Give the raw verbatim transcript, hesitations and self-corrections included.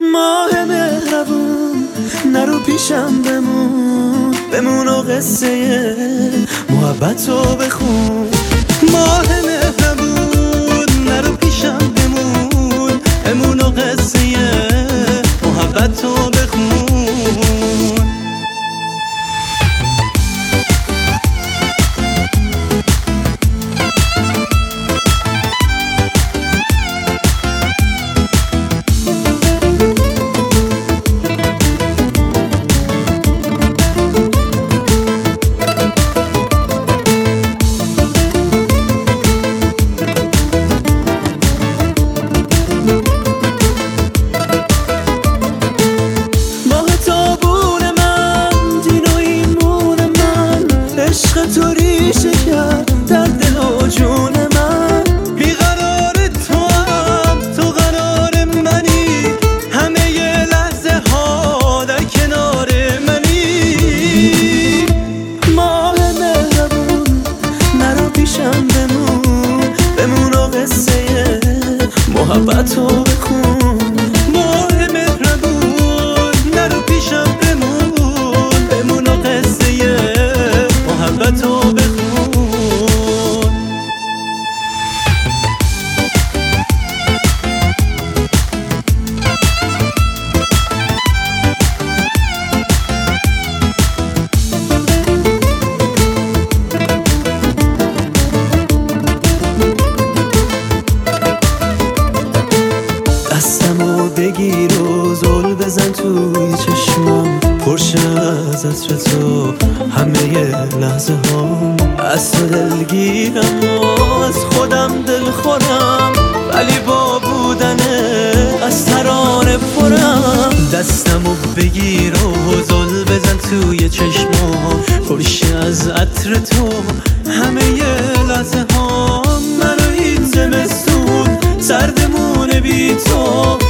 ماه مهربون نرو پیشم بمون، بمون و قصه محبتو بخون. ماه مهربون نرو پیشم بمون، بمون و قصه محبتو بخون. عشق تو ریشه کرد در دل و جون من، بیقرار تو هم تو قرار منی، همه ی لحظه ها در کنار منی. ماه مهربون نرو پیشم بمون، بمون و قصه محبتو بخون. ماه مهربون نرو پیشم بمون، بمون و قصه محبتو بخون. دستمو بگیر و زل بزن توی چشمام، پرشه از عطر تو همه ی لحظه ها. از تو دلگیرم و از خودم دل خورم، ولی با بودنه از ترانه پرم. دستمو بگیر و زل بزن توی چشمام، پرشه از عطر تو همه ی لحظه ها. منو این زمستون سردمونه بی تو،